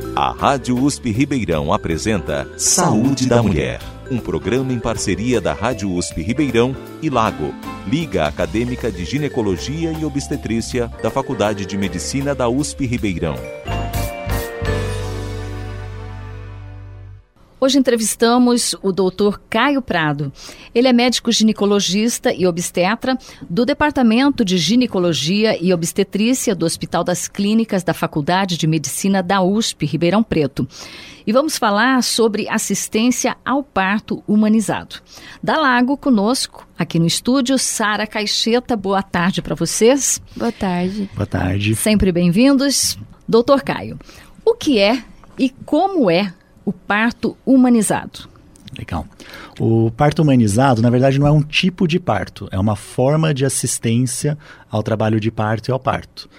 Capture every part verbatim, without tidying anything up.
A Rádio U S P Ribeirão apresenta Saúde da Mulher, um programa em parceria da Rádio U S P Ribeirão e Lago, Liga Acadêmica de Ginecologia e Obstetrícia da Faculdade de Medicina da U S P Ribeirão. Hoje entrevistamos o doutor Caio Prado. Ele é médico ginecologista e obstetra do Departamento de Ginecologia e Obstetrícia do Hospital das Clínicas da Faculdade de Medicina da U S P Ribeirão Preto. E vamos falar sobre assistência ao parto humanizado. Da Lago, conosco, aqui no estúdio, Sara Caixeta. Boa tarde para vocês. Boa tarde. Boa tarde. Sempre bem-vindos. Doutor Caio, o que é e como é o parto humanizado? Legal. O parto humanizado, na verdade, não é um tipo de parto, é uma forma de assistência ao trabalho de parto e ao parto.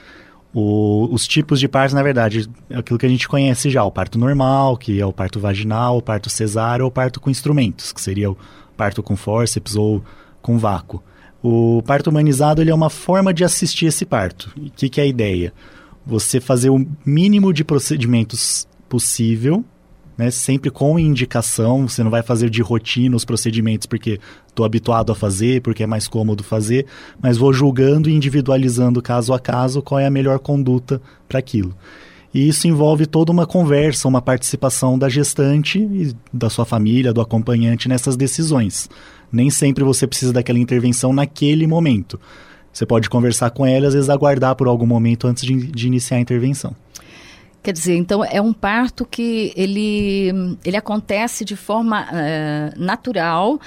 O, os tipos de parto, na verdade, é aquilo que a gente conhece já, o parto normal, que é o parto vaginal, o parto cesáreo ou o parto com instrumentos, que seria o parto com fórceps ou com vácuo. O parto humanizado, ele é uma forma de assistir esse parto. O que, que é a ideia? Você fazer o mínimo de procedimentos possível, né, sempre com indicação. Você não vai fazer de rotina os procedimentos porque estou habituado a fazer, porque é mais cômodo fazer, mas vou julgando e individualizando caso a caso qual é a melhor conduta para aquilo. E isso envolve toda uma conversa, uma participação da gestante e da sua família, do acompanhante nessas decisões. Nem sempre você precisa daquela intervenção naquele momento. Você pode conversar com ela e às vezes aguardar por algum momento antes de, de iniciar a intervenção. Quer dizer, então é um parto que ele, ele acontece de forma uh, natural,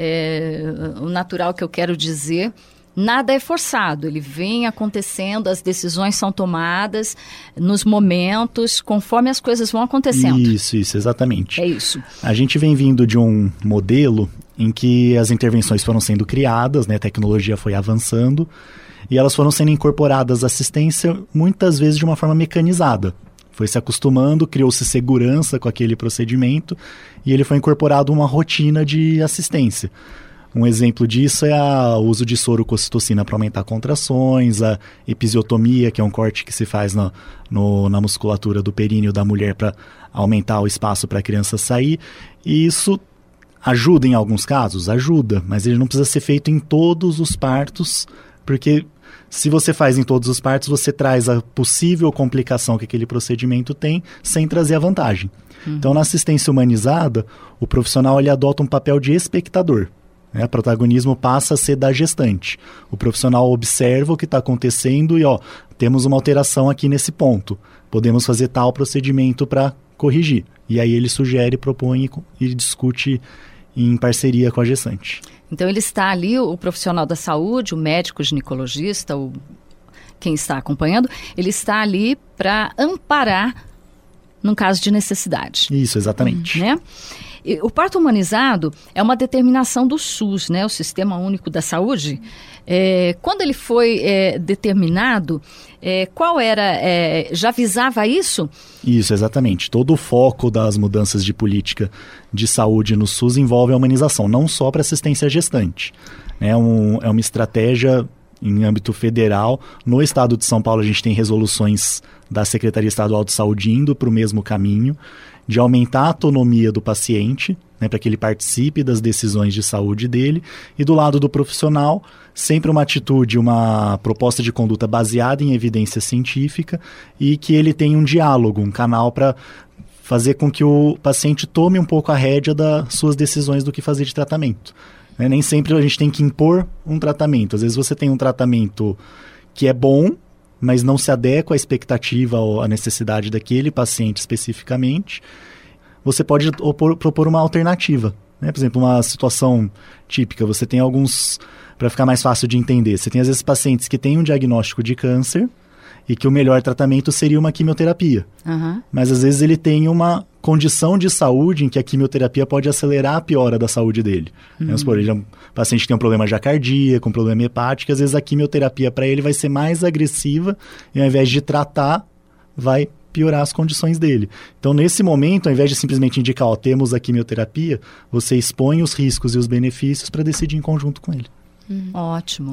é, o natural que eu quero dizer, nada é forçado, ele vem acontecendo, as decisões são tomadas nos momentos, conforme as coisas vão acontecendo. Isso, isso, exatamente. É isso. A gente vem vindo de um modelo em que as intervenções foram sendo criadas, né, a tecnologia foi avançando, e elas foram sendo incorporadas à assistência muitas vezes de uma forma mecanizada. Foi se acostumando, criou-se segurança com aquele procedimento e ele foi incorporado a uma rotina de assistência. Um exemplo disso é a, o uso de soro com ocitocina para aumentar contrações, a episiotomia, que é um corte que se faz na, no, na musculatura do períneo da mulher para aumentar o espaço para a criança sair. E isso ajuda em alguns casos? Ajuda, mas ele não precisa ser feito em todos os partos, porque se você faz em todos os partos, você traz a possível complicação que aquele procedimento tem, sem trazer a vantagem. Uhum. Então, na assistência humanizada, o profissional ele adota um papel de espectador. Né? O protagonismo passa a ser da gestante. O profissional observa o que está acontecendo e, ó, temos uma alteração aqui nesse ponto. Podemos fazer tal procedimento para corrigir. E aí ele sugere, propõe e discute em parceria com a gestante. Então ele está ali, o profissional da saúde, o médico ginecologista, o, quem está acompanhando, ele está ali para amparar num caso de necessidade. Isso, exatamente. Né? E o parto humanizado é uma determinação do SUS, né, o Sistema Único da Saúde. É, quando ele foi é, determinado, é, qual era, é, já visava isso? Isso, exatamente. Todo o foco das mudanças de política de saúde no SUS envolve a humanização, não só para assistência gestante. É, um, é uma estratégia em âmbito federal. No estado de São Paulo, a gente tem resoluções da Secretaria Estadual de Saúde indo para o mesmo caminho, de aumentar a autonomia do paciente, né, para que ele participe das decisões de saúde dele, e do lado do profissional, sempre uma atitude, uma proposta de conduta baseada em evidência científica e que ele tenha um diálogo, um canal para fazer com que o paciente tome um pouco a rédea das suas decisões do que fazer de tratamento. Né? Nem sempre a gente tem que impor um tratamento. Às vezes você tem um tratamento que é bom, mas não se adequa à expectativa ou à necessidade daquele paciente especificamente. Você pode opor, propor uma alternativa. Né? Por exemplo, uma situação típica, você tem alguns, para ficar mais fácil de entender, você tem às vezes pacientes que têm um diagnóstico de câncer e que o melhor tratamento seria uma quimioterapia. Uhum. Mas às vezes ele tem uma condição de saúde em que a quimioterapia pode acelerar a piora da saúde dele. Uhum. Vamos supor, ele é um paciente que tem um problema já cardíaco, um problema hepático, às vezes a quimioterapia para ele vai ser mais agressiva e ao invés de tratar, vai piorar as condições dele. Então, nesse momento, ao invés de simplesmente indicar, ó, temos a quimioterapia, você expõe os riscos e os benefícios para decidir em conjunto com ele. Hum. Ótimo.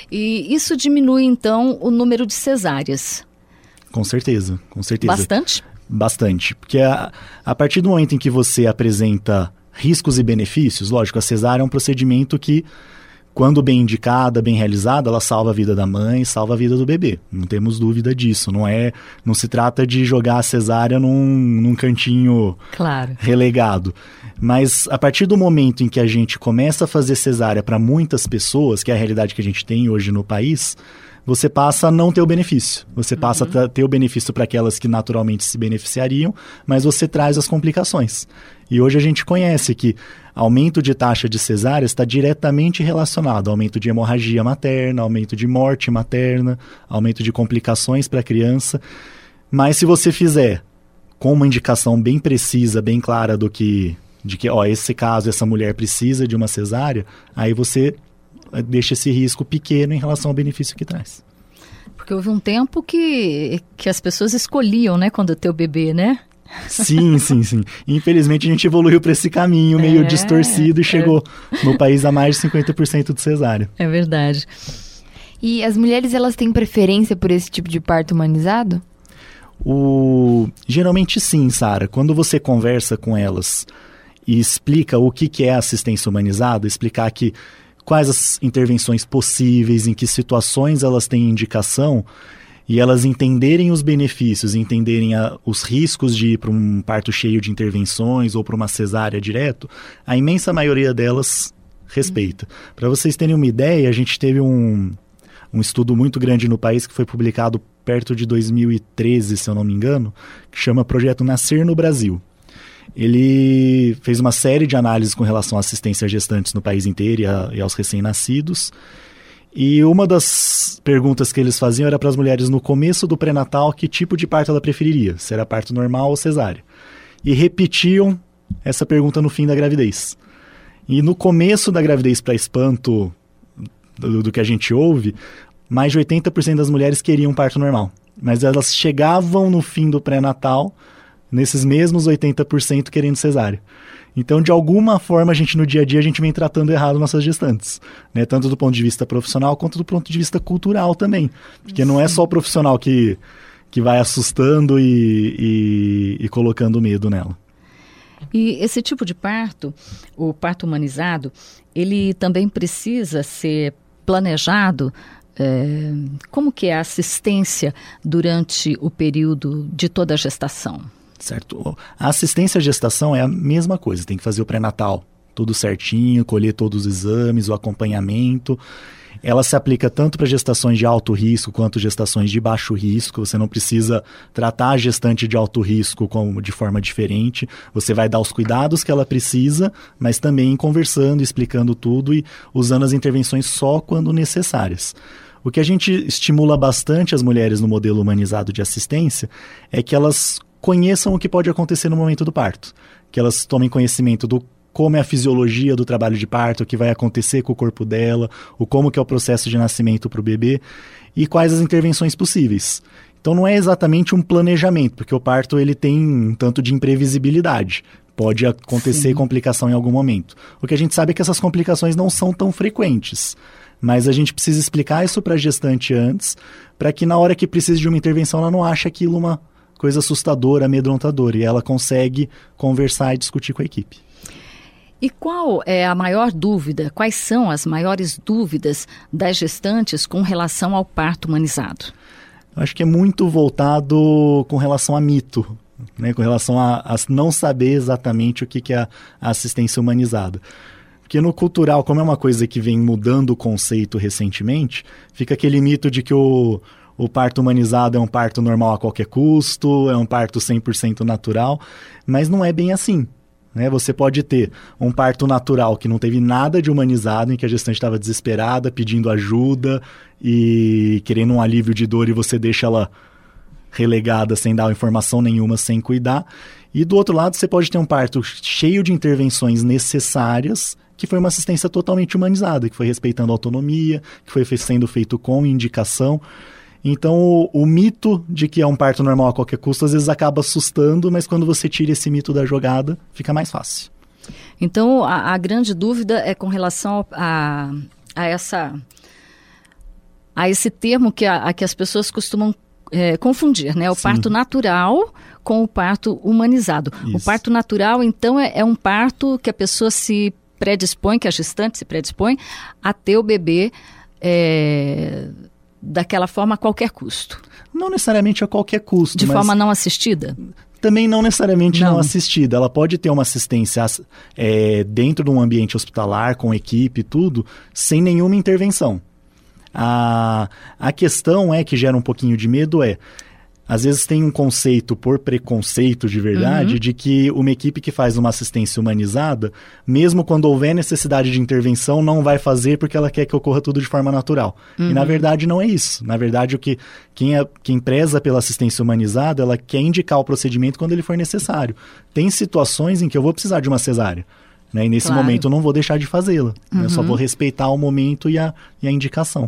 E isso diminui, então, o número de cesáreas? Com certeza, com certeza. Bastante? bastante. Porque a, a partir do momento em que você apresenta riscos e benefícios, lógico, a cesárea é um procedimento que, quando bem indicada, bem realizada, ela salva a vida da mãe, salva a vida do bebê. Não temos dúvida disso. Não é, não se trata de jogar a cesárea num, num cantinho claro. relegado. Mas a partir do momento em que a gente começa a fazer cesárea para muitas pessoas, que é a realidade que a gente tem hoje no país, você passa a não ter o benefício. Você passa uhum. a ter o benefício para aquelas que naturalmente se beneficiariam, mas você traz as complicações. E hoje a gente conhece que aumento de taxa de cesárea está diretamente relacionado ao aumento de hemorragia materna, aumento de morte materna, aumento de complicações para a criança. Mas se você fizer com uma indicação bem precisa, bem clara do que, de que, ó, esse caso, essa mulher precisa de uma cesárea, aí você deixa esse risco pequeno em relação ao benefício que traz. Porque houve um tempo que, que as pessoas escolhiam, né, quando ter o bebê, né? Sim, sim, sim. Infelizmente a gente evoluiu para esse caminho meio é, distorcido e chegou é. no país a mais de cinquenta por cento de cesárea. É verdade. E as mulheres, elas têm preferência por esse tipo de parto humanizado? O... Geralmente sim, Sara. Quando você conversa com elas e explica o que, que é assistência humanizada, explicar que quais as intervenções possíveis, em que situações elas têm indicação, e elas entenderem os benefícios, entenderem a, os riscos de ir para um parto cheio de intervenções ou para uma cesárea direto, a imensa maioria delas respeita. Uhum. Para vocês terem uma ideia, a gente teve um, um estudo muito grande no país que foi publicado perto de dois mil e treze, se eu não me engano, que chama Projeto Nascer no Brasil. Ele fez uma série de análises com relação à assistência a gestantes no país inteiro e, a, e aos recém-nascidos. E uma das perguntas que eles faziam era para as mulheres no começo do pré-natal que tipo de parto ela preferiria, se era parto normal ou cesárea. E repetiam essa pergunta no fim da gravidez. E no começo da gravidez, para espanto do, do que a gente ouve, mais de oitenta por cento das mulheres queriam parto normal. Mas elas chegavam no fim do pré-natal, nesses mesmos oitenta por cento querendo cesárea. Então, de alguma forma, a gente no dia a dia, a gente vem tratando errado nossas gestantes, né? Tanto do ponto de vista profissional, quanto do ponto de vista cultural também. Porque Sim. não é só o profissional que, que vai assustando e, e, e colocando medo nela. E esse tipo de parto, o parto humanizado, ele também precisa ser planejado. É, como que é a assistência durante o período de toda a gestação? Certo. A assistência à gestação é a mesma coisa, tem que fazer o pré-natal tudo certinho, colher todos os exames, o acompanhamento. Ela se aplica tanto para gestações de alto risco quanto gestações de baixo risco. Você não precisa tratar a gestante de alto risco como de forma diferente. Você vai dar os cuidados que ela precisa, mas também conversando, explicando tudo e usando as intervenções só quando necessárias. O que a gente estimula bastante as mulheres no modelo humanizado de assistência é que elas conheçam o que pode acontecer no momento do parto, que elas tomem conhecimento do como é a fisiologia do trabalho de parto, o que vai acontecer com o corpo dela, o como que é o processo de nascimento para o bebê e quais as intervenções possíveis. Então não é exatamente um planejamento, porque o parto ele tem um tanto de imprevisibilidade. Pode acontecer Sim. complicação em algum momento. O que a gente sabe é que essas complicações não são tão frequentes. Mas a gente precisa explicar isso para a gestante antes, para que na hora que precisa de uma intervenção ela não ache aquilo uma coisa assustadora, amedrontadora, e ela consegue conversar e discutir com a equipe. E qual é a maior dúvida, quais são as maiores dúvidas das gestantes com relação ao parto humanizado? Eu acho que é muito voltado com relação a mito, né? Com relação a, a não saber exatamente o que, que é a assistência humanizada. Porque no cultural, como é uma coisa que vem mudando o conceito recentemente, fica aquele mito de que o, o parto humanizado é um parto normal a qualquer custo, é um parto cem por cento natural, mas não é bem assim. Né? Você pode ter um parto natural que não teve nada de humanizado, em que a gestante estava desesperada, pedindo ajuda e querendo um alívio de dor e você deixa ela relegada sem dar informação nenhuma, sem cuidar. E do outro lado você pode ter um parto cheio de intervenções necessárias, que foi uma assistência totalmente humanizada, que foi respeitando a autonomia, que foi sendo feito com indicação. Então, o, o mito de que é um parto normal a qualquer custo, às vezes acaba assustando, mas quando você tira esse mito da jogada, fica mais fácil. Então, a, a grande dúvida é com relação a, a, essa, a esse termo que, a, a que as pessoas costumam é, confundir, né? O Sim. parto natural com o parto humanizado. Isso. O parto natural, então, é, é um parto que a pessoa se predispõe, que a gestante se predispõe a ter o bebê é, daquela forma a qualquer custo. Não necessariamente a qualquer custo. De mas forma não assistida? Também não necessariamente não. não assistida. Ela pode ter uma assistência é, dentro de um ambiente hospitalar, com equipe e tudo, sem nenhuma intervenção. A, a questão é que gera um pouquinho de medo é... Às vezes tem um conceito, por preconceito de verdade, uhum. de que uma equipe que faz uma assistência humanizada, mesmo quando houver necessidade de intervenção, não vai fazer porque ela quer que ocorra tudo de forma natural. Uhum. E na verdade não é isso. Na verdade, o que, quem, é, quem preza pela assistência humanizada, ela quer indicar o procedimento quando ele for necessário. Tem situações em que eu vou precisar de uma cesárea. Né? E nesse claro. momento eu não vou deixar de fazê-la. Uhum. Eu só vou respeitar o momento e a, e a indicação.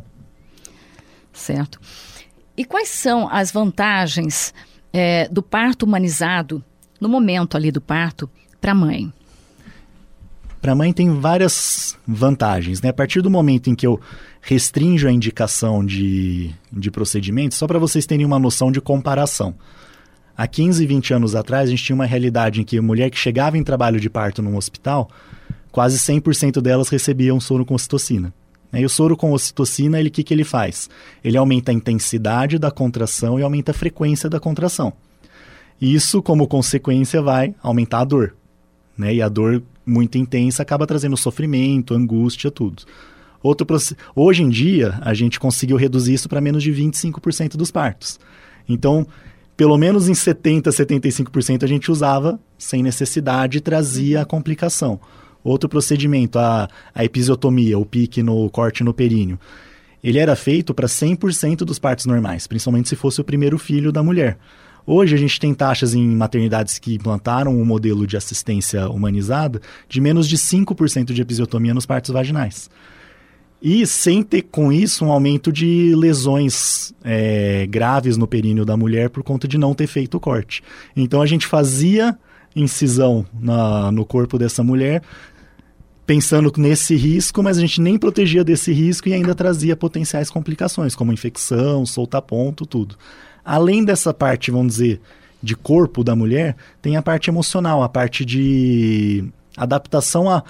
Certo. E quais são as vantagens é, do parto humanizado, no momento ali do parto, para a mãe? Para a mãe tem várias vantagens, né? A partir do momento em que eu restringo a indicação de, de procedimentos, só para vocês terem uma noção de comparação. Há quinze, vinte anos atrás, a gente tinha uma realidade em que a mulher que chegava em trabalho de parto num hospital, quase cem por cento delas recebiam soro com ocitocina. E o soro com ocitocina, ele, o que, que ele faz? Ele aumenta a intensidade da contração e aumenta a frequência da contração. Isso, como consequência, vai aumentar a dor. Né? E a dor muito intensa acaba trazendo sofrimento, angústia, tudo. Outro proce... Hoje em dia, a gente conseguiu reduzir isso para menos de vinte e cinco por cento dos partos. Então, pelo menos em setenta por cento, setenta e cinco por cento a gente usava sem necessidade e trazia a complicação. Outro procedimento, a, a episiotomia, o pique no corte no períneo. Ele era feito para cem por cento dos partos normais, principalmente se fosse o primeiro filho da mulher. Hoje a gente tem taxas em maternidades que implantaram um modelo de assistência humanizada de menos de cinco por cento de episiotomia nos partos vaginais. E sem ter com isso um aumento de lesões é, graves no períneo da mulher por conta de não ter feito o corte. Então a gente fazia incisão na, no corpo dessa mulher, pensando nesse risco, mas a gente nem protegia desse risco e ainda trazia potenciais complicações, como infecção, solta-ponto, tudo. Além dessa parte, vamos dizer, de corpo da mulher, tem a parte emocional, a parte de adaptação a...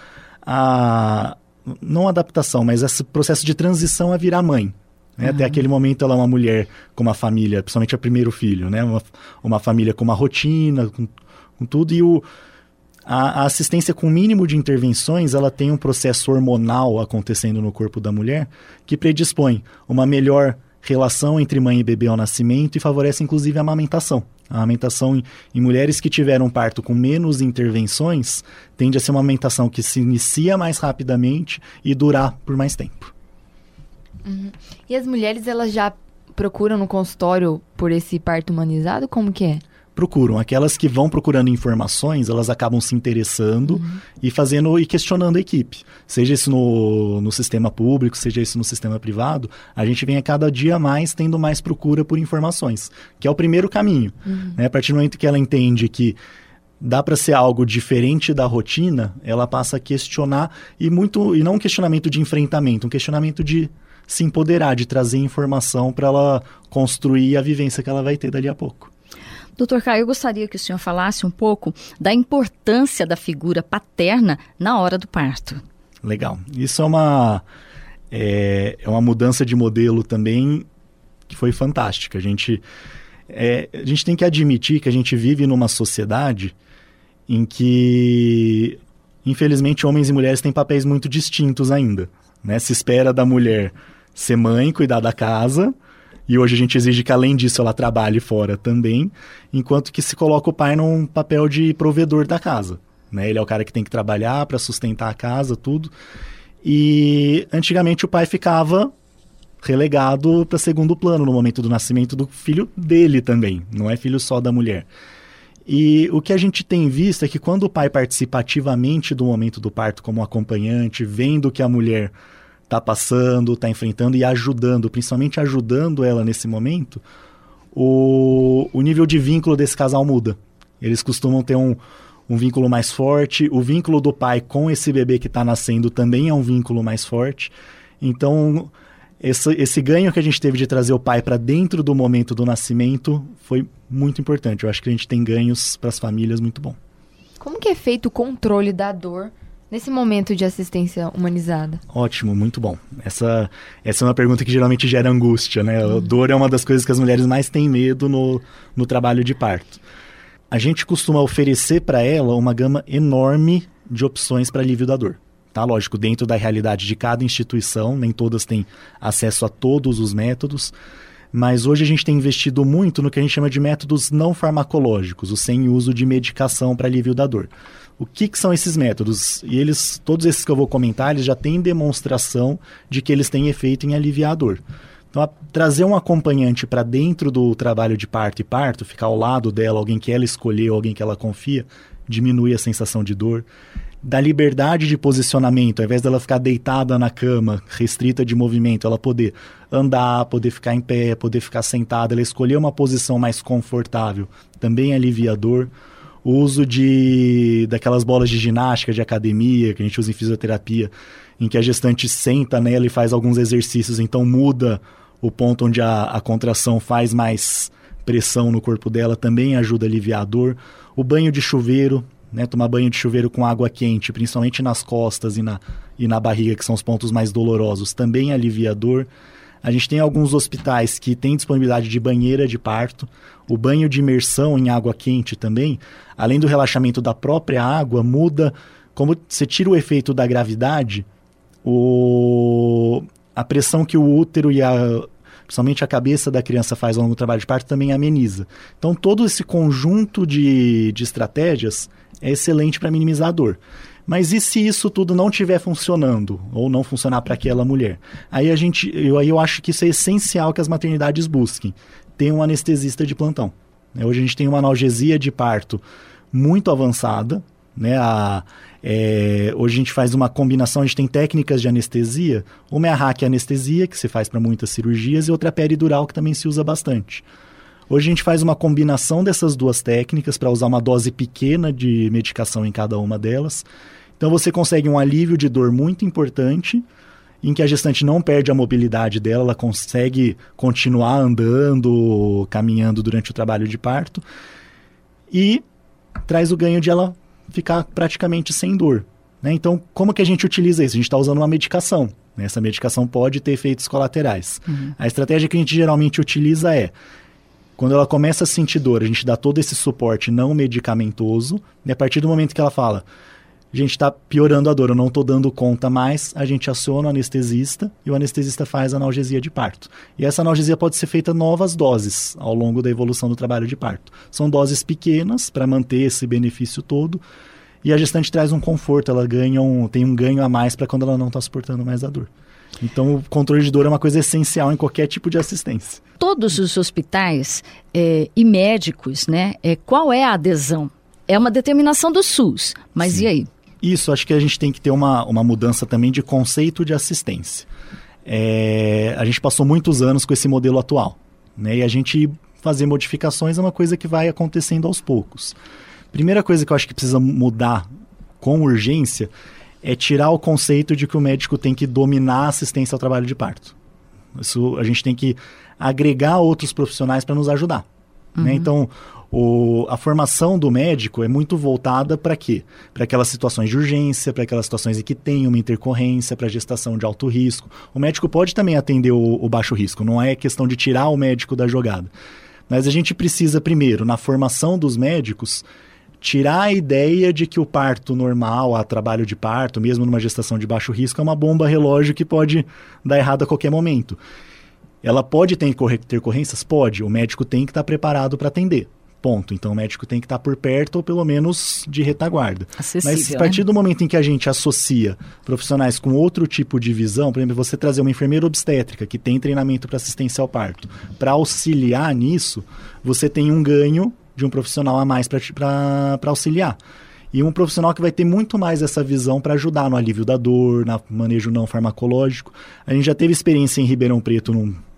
a não adaptação, mas esse processo de transição a virar mãe. Né? Uhum. Até aquele momento ela é uma mulher com uma família, principalmente o primeiro filho, né? uma, uma família com uma rotina, com, com tudo, e o... A, a assistência com o mínimo de intervenções, ela tem um processo hormonal acontecendo no corpo da mulher que predispõe uma melhor relação entre mãe e bebê ao nascimento e favorece inclusive a amamentação. A amamentação em, em mulheres que tiveram parto com menos intervenções tende a ser uma amamentação que se inicia mais rapidamente e durar por mais tempo. Uhum. E as mulheres, elas já procuram no consultório por esse parto humanizado? Como que é? Procuram. Aquelas que vão procurando informações, elas acabam se interessando uhum. e fazendo e questionando a equipe. Seja isso no, no sistema público, seja isso no sistema privado, a gente vem a cada dia mais tendo mais procura por informações, que é o primeiro caminho. Uhum. Né? A partir do momento que ela entende que dá para ser algo diferente da rotina, ela passa a questionar, e, muito, e não um questionamento de enfrentamento, um questionamento de se empoderar, de trazer informação para ela construir a vivência que ela vai ter dali a pouco. Doutor Caio, eu gostaria que o senhor falasse um pouco da importância da figura paterna na hora do parto. Legal. Isso é uma, é, é uma mudança de modelo também que foi fantástica. A gente, é, a gente tem que admitir que a gente vive numa sociedade em que, infelizmente, homens e mulheres têm papéis muito distintos ainda. Né? Se espera da mulher ser mãe, cuidar da casa... E hoje a gente exige que, além disso, ela trabalhe fora também, enquanto que se coloca o pai num papel de provedor da casa. Né? Ele é o cara que tem que trabalhar para sustentar a casa, tudo. E antigamente o pai ficava relegado para segundo plano no momento do nascimento do filho dele também, não é filho só da mulher. E o que a gente tem visto é que quando o pai participa ativamente do momento do parto como acompanhante, vendo que a mulher está passando, está enfrentando e ajudando, principalmente ajudando ela nesse momento, o, o nível de vínculo desse casal muda. Eles costumam ter um, um vínculo mais forte, o vínculo do pai com esse bebê que está nascendo também é um vínculo mais forte. Então, esse, esse ganho que a gente teve de trazer o pai para dentro do momento do nascimento foi muito importante. Eu acho que a gente tem ganhos para as famílias muito bom. Como que é feito o controle da dor nesse momento de assistência humanizada? Ótimo, muito bom. Essa, essa é uma pergunta que geralmente gera angústia, né? Uhum. A dor é uma das coisas que as mulheres mais têm medo no, no trabalho de parto. A gente costuma oferecer para ela uma gama enorme de opções para alívio da dor. Tá? Lógico, dentro da realidade de cada instituição, nem todas têm acesso a todos os métodos, mas hoje a gente tem investido muito no que a gente chama de métodos não farmacológicos, o sem uso de medicação para alívio da dor. O que, que são esses métodos? E eles, todos esses que eu vou comentar, eles já têm demonstração de que eles têm efeito em aliviar a dor. Então, a, trazer um acompanhante para dentro do trabalho de parto e parto, ficar ao lado dela, alguém que ela escolheu, alguém que ela confia, diminui a sensação de dor. Da liberdade de posicionamento, ao invés dela ficar deitada na cama, restrita de movimento, ela poder andar, poder ficar em pé, poder ficar sentada, ela escolher uma posição mais confortável, também alivia a dor. O uso de, daquelas bolas de ginástica de academia, que a gente usa em fisioterapia, em que a gestante senta nela e faz alguns exercícios, então muda o ponto onde a, a contração faz mais pressão no corpo dela, também ajuda a aliviar a dor. O banho de chuveiro, né, tomar banho de chuveiro com água quente, principalmente nas costas e na, e na barriga, que são os pontos mais dolorosos, também alivia a dor. A gente tem alguns hospitais que têm disponibilidade de banheira de parto. O banho de imersão em água quente também, além do relaxamento da própria água, muda, como você tira o efeito da gravidade, o, a pressão que o útero e a, principalmente a cabeça da criança faz ao longo do trabalho de parto também ameniza. Então todo esse conjunto de, de estratégias é excelente para minimizar a dor. Mas e se isso tudo não estiver funcionando, ou não funcionar para aquela mulher? Aí, a gente, eu, aí eu acho que isso é essencial que as maternidades busquem. Ter um anestesista de plantão. Hoje a gente tem uma analgesia de parto muito avançada. Né? A, é, hoje a gente faz uma combinação, a gente tem técnicas de anestesia. Uma é a raquianestesia, que se faz para muitas cirurgias, e outra é a peridural, que também se usa bastante. Hoje a gente faz uma combinação dessas duas técnicas para usar uma dose pequena de medicação em cada uma delas. Então você consegue um alívio de dor muito importante, em que a gestante não perde a mobilidade dela, ela consegue continuar andando, caminhando durante o trabalho de parto, e traz o ganho de ela ficar praticamente sem dor. Né? Então, como que a gente utiliza isso? A gente está usando uma medicação. Né? Essa medicação pode ter efeitos colaterais. Uhum. A estratégia que a gente geralmente utiliza é, quando ela começa a sentir dor, a gente dá todo esse suporte não medicamentoso, e a partir do momento que ela fala, a gente está piorando a dor, eu não estou dando conta mais, a gente aciona o anestesista e o anestesista faz a analgesia de parto. E essa analgesia pode ser feita novas doses ao longo da evolução do trabalho de parto. São doses pequenas para manter esse benefício todo, e a gestante traz um conforto, ela ganha um, tem um ganho a mais para quando ela não está suportando mais a dor. Então, o controle de dor é uma coisa essencial em qualquer tipo de assistência. Todos os hospitais é, e médicos, né, é, qual é a adesão? É uma determinação do SUS, mas Sim. E aí? Isso, acho que a gente tem que ter uma, uma mudança também de conceito de assistência. É, a gente passou muitos anos com esse modelo atual, né, e a gente fazer modificações é uma coisa que vai acontecendo aos poucos. Primeira coisa que eu acho que precisa mudar com urgência é tirar o conceito de que o médico tem que dominar a assistência ao trabalho de parto. Isso, a gente tem que agregar outros profissionais para nos ajudar. Uhum. Né? Então, o, a formação do médico é muito voltada para quê? Para aquelas situações de urgência, para aquelas situações em que tem uma intercorrência, para gestação de alto risco. O médico pode também atender o, o baixo risco, não é questão de tirar o médico da jogada. Mas a gente precisa, primeiro, na formação dos médicos, tirar a ideia de que o parto normal, a trabalho de parto, mesmo numa gestação de baixo risco, é uma bomba relógio que pode dar errado a qualquer momento. Ela pode ter intercorrências? Pode. O médico tem que estar preparado para atender. Ponto. Então o médico tem que estar por perto ou pelo menos de retaguarda. Acessível, mas a partir né? do momento em que a gente associa profissionais com outro tipo de visão, por exemplo, você trazer uma enfermeira obstétrica que tem treinamento para assistência ao parto, para auxiliar nisso, você tem um ganho de um profissional a mais para auxiliar. E um profissional que vai ter muito mais essa visão para ajudar no alívio da dor, no manejo não farmacológico. A gente já teve experiência em Ribeirão Preto num,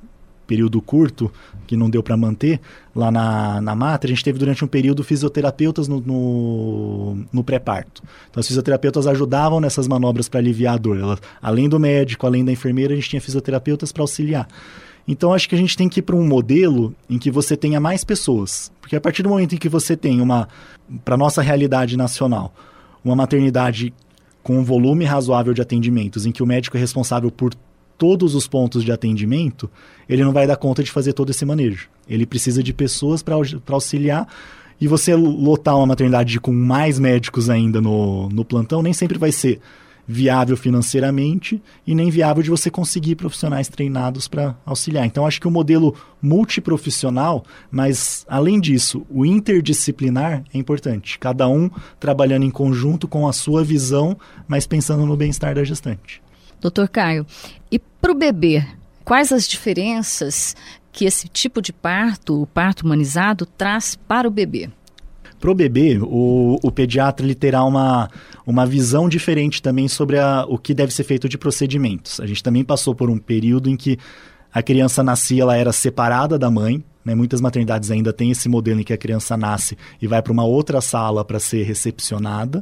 período curto, que não deu para manter, lá na, na Mater, a gente teve durante um período fisioterapeutas no, no, no pré-parto. Então, os fisioterapeutas ajudavam nessas manobras para aliviar a dor. Ela, além do médico, além da enfermeira, a gente tinha fisioterapeutas para auxiliar. Então, acho que a gente tem que ir para um modelo em que você tenha mais pessoas. Porque a partir do momento em que você tem uma, para a nossa realidade nacional, uma maternidade com um volume razoável de atendimentos, em que o médico é responsável por todos os pontos de atendimento, ele não vai dar conta de fazer todo esse manejo. Ele precisa de pessoas para auxiliar, e você lotar uma maternidade com mais médicos ainda no, no plantão nem sempre vai ser viável financeiramente e nem viável de você conseguir profissionais treinados para auxiliar. Então, acho que o modelo multiprofissional, mas, além disso, o interdisciplinar é importante. Cada um trabalhando em conjunto com a sua visão, mas pensando no bem-estar da gestante. Doutor Caio, e para o bebê, quais as diferenças que esse tipo de parto, o parto humanizado, traz para o bebê? Para o bebê, o, o pediatra ele terá uma, uma visão diferente também sobre a, o que deve ser feito de procedimentos. A gente também passou por um período em que a criança nascia, ela era separada da mãe, né? Muitas maternidades ainda têm esse modelo em que a criança nasce e vai para uma outra sala para ser recepcionada.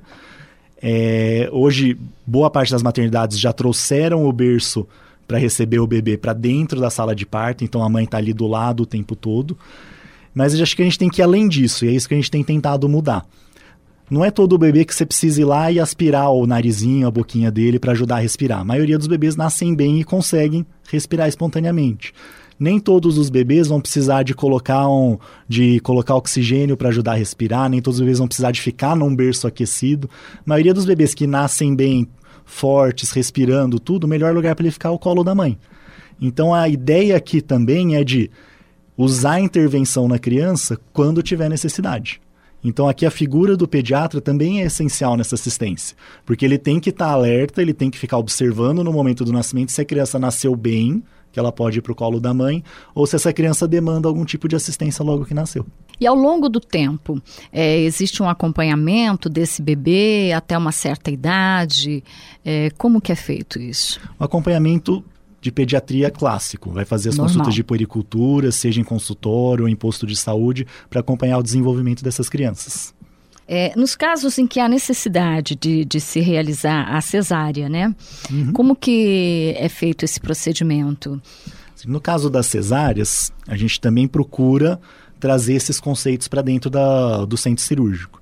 É, hoje, boa parte das maternidades já trouxeram o berço para receber o bebê para dentro da sala de parto, então a mãe está ali do lado o tempo todo. Mas eu acho que a gente tem que ir além disso, e é isso que a gente tem tentado mudar. Não é todo bebê que você precisa ir lá e aspirar o narizinho, a boquinha dele para ajudar a respirar. A maioria dos bebês nascem bem e conseguem respirar espontaneamente. Nem todos os bebês vão precisar de colocar, um, de colocar oxigênio para ajudar a respirar, nem todos os bebês vão precisar de ficar num berço aquecido. A maioria dos bebês que nascem bem, fortes, respirando, tudo, o melhor lugar para ele ficar é o colo da mãe. Então a ideia aqui também é de usar a intervenção na criança quando tiver necessidade. Então aqui a figura do pediatra também é essencial nessa assistência, porque ele tem que estar alerta, ele tem que ficar observando no momento do nascimento se a criança nasceu bem, que ela pode ir para o colo da mãe, ou se essa criança demanda algum tipo de assistência logo que nasceu. E ao longo do tempo, é, existe um acompanhamento desse bebê até uma certa idade? É, como que é feito isso? O acompanhamento de pediatria clássico, vai fazer as Normal. consultas de puericultura, seja em consultório ou em posto de saúde, para acompanhar o desenvolvimento dessas crianças. É, nos casos em que há necessidade de, de se realizar a cesárea, né? Uhum. Como que é feito esse procedimento? No caso das cesáreas, a gente também procura trazer esses conceitos para dentro da, do centro cirúrgico.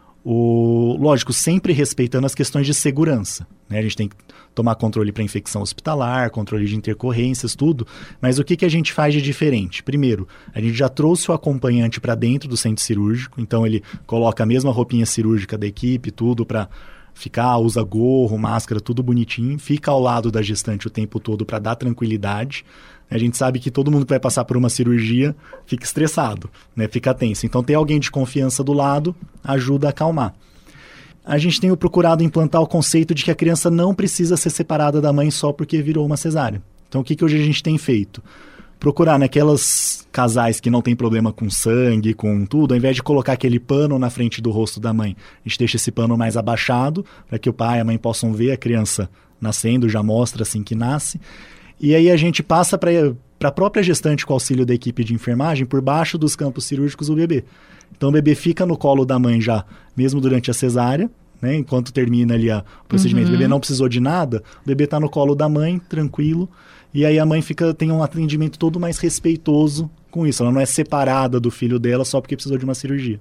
O, lógico, sempre respeitando as questões de segurança, né? A gente tem que tomar controle para infecção hospitalar, controle de intercorrências, tudo. Mas o que, que a gente faz de diferente? Primeiro, a gente já trouxe o acompanhante para dentro do centro cirúrgico, então ele coloca a mesma roupinha cirúrgica da equipe, tudo para ficar, usa gorro, máscara, tudo bonitinho, fica ao lado da gestante o tempo todo para dar tranquilidade. A gente sabe que todo mundo que vai passar por uma cirurgia fica estressado, né? Fica tenso. Então, ter alguém de confiança do lado ajuda a acalmar. A gente tem procurado implantar o conceito de que a criança não precisa ser separada da mãe só porque virou uma cesárea. Então, o que, que hoje a gente tem feito? Procurar naquelas casais que não tem problema com sangue, com tudo, ao invés de colocar aquele pano na frente do rosto da mãe, a gente deixa esse pano mais abaixado, para que o pai e a mãe possam ver a criança nascendo, já mostra assim que nasce. E aí a gente passa para a própria gestante, com o auxílio da equipe de enfermagem, por baixo dos campos cirúrgicos o bebê. Então o bebê fica no colo da mãe já, mesmo durante a cesárea, né? Enquanto termina ali a, o procedimento. Uhum. O bebê não precisou de nada, o bebê está no colo da mãe, tranquilo. E aí a mãe fica, tem um atendimento todo mais respeitoso com isso. Ela não é separada do filho dela só porque precisou de uma cirurgia.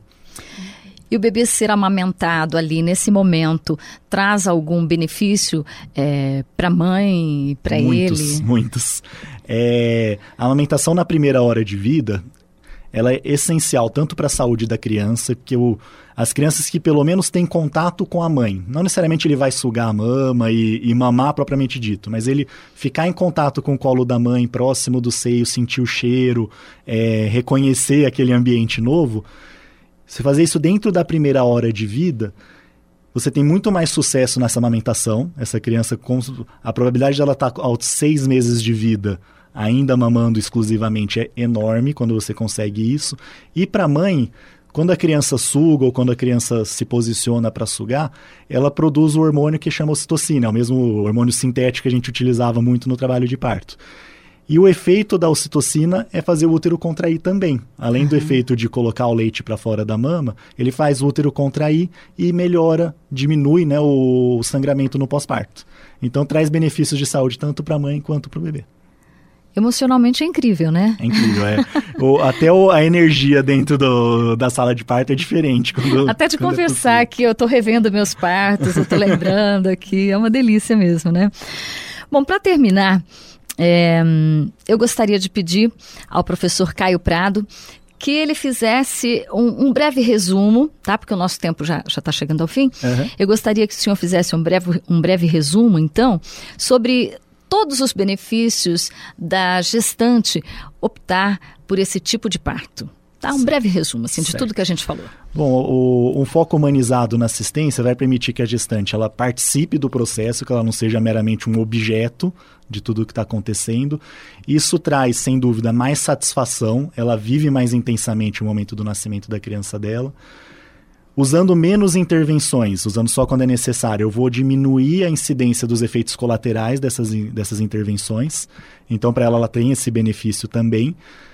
E o bebê ser amamentado ali nesse momento traz algum benefício é, para a mãe e para ele? Muitos, muitos. É, a amamentação na primeira hora de vida, ela é essencial tanto para a saúde da criança, porque o, as crianças que pelo menos têm contato com a mãe, não necessariamente ele vai sugar a mama e, e mamar propriamente dito, mas ele ficar em contato com o colo da mãe, próximo do seio, sentir o cheiro, é, reconhecer aquele ambiente novo. Se fazer isso dentro da primeira hora de vida, você tem muito mais sucesso nessa amamentação. Essa criança, a probabilidade dela estar aos seis meses de vida ainda mamando exclusivamente é enorme quando você consegue isso. E para a mãe, quando a criança suga ou quando a criança se posiciona para sugar, ela produz o hormônio que chama ocitocina, é o mesmo hormônio sintético que a gente utilizava muito no trabalho de parto. E o efeito da ocitocina é fazer o útero contrair também. Além uhum. do efeito de colocar o leite para fora da mama, ele faz o útero contrair e melhora, diminui, né, o sangramento no pós-parto. Então traz benefícios de saúde tanto para a mãe quanto para o bebê. Emocionalmente é incrível, né? É incrível, é. o, até o, a energia dentro do, da sala de parto é diferente. Quando, até de quando conversar aqui, eu estou revendo meus partos, eu estou lembrando aqui, é uma delícia mesmo, né? Bom, para terminar, é, eu gostaria de pedir ao professor Caio Prado que ele fizesse um, um breve resumo, tá? Porque o nosso tempo já está chegando ao fim. Uhum. Eu gostaria que o senhor fizesse um breve, um breve resumo, então, sobre todos os benefícios da gestante optar por esse tipo de parto. Tá? Um breve resumo assim, de tudo que a gente falou. Bom, o, um foco humanizado na assistência vai permitir que a gestante ela participe do processo, que ela não seja meramente um objeto de tudo o que está acontecendo. Isso traz, sem dúvida, mais satisfação, ela vive mais intensamente o momento do nascimento da criança dela. Usando menos intervenções, usando só quando é necessário, eu vou diminuir a incidência dos efeitos colaterais dessas, dessas intervenções. Então, para ela, ela tem esse benefício também.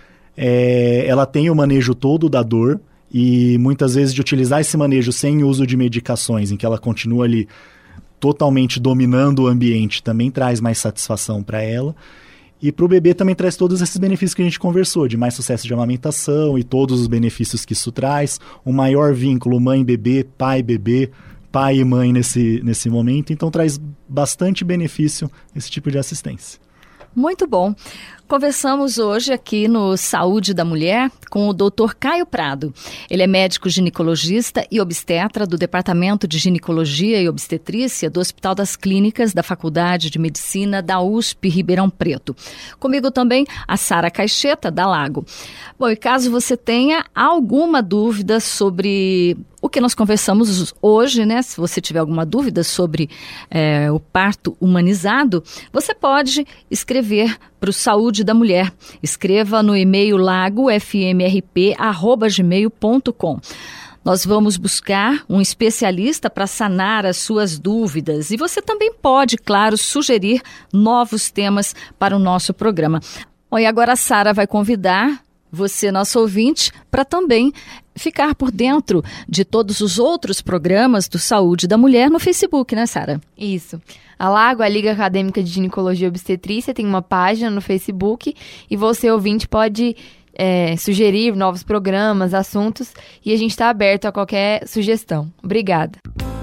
É, ela tem o manejo todo da dor e muitas vezes de utilizar esse manejo sem uso de medicações, em que ela continua ali totalmente dominando o ambiente, também traz mais satisfação para ela. E para o bebê também traz todos esses benefícios que a gente conversou, de mais sucesso de amamentação e todos os benefícios que isso traz, um maior vínculo mãe-bebê, pai-bebê, pai e mãe nesse, nesse momento. Então traz bastante benefício esse tipo de assistência. Muito bom. Conversamos hoje aqui no Saúde da Mulher com o doutor Caio Prado. Ele é médico ginecologista e obstetra do Departamento de Ginecologia e Obstetrícia do Hospital das Clínicas da Faculdade de Medicina da U S P Ribeirão Preto. Comigo também a Sara Caixeta, da Lago. Bom, e caso você tenha alguma dúvida sobre o que nós conversamos hoje, né? Se você tiver alguma dúvida sobre é, o parto humanizado, você pode escrever para o Saúde da Mulher. Escreva no e-mail lago f m r p arroba gmail ponto com. Nós vamos buscar um especialista para sanar as suas dúvidas. E você também pode, claro, sugerir novos temas para o nosso programa. Bom, e agora a Sara vai convidar você, nosso ouvinte, para também ficar por dentro de todos os outros programas do Saúde da Mulher no Facebook, né, Sara? Isso. A Lago, a Liga Acadêmica de Ginecologia e Obstetrícia, tem uma página no Facebook e você, ouvinte, pode é, sugerir novos programas, assuntos, e a gente está aberto a qualquer sugestão. Obrigada.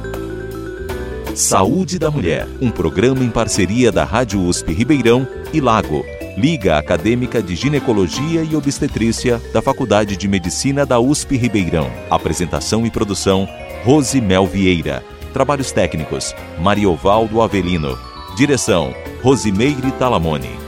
Saúde da Mulher, um programa em parceria da Rádio U S P Ribeirão e Lago, Liga Acadêmica de Ginecologia e Obstetrícia da Faculdade de Medicina da U S P Ribeirão. Apresentação e produção, Rose Mel Vieira. Trabalhos técnicos, Mariovaldo Avelino. Direção, Rosimeire Talamone.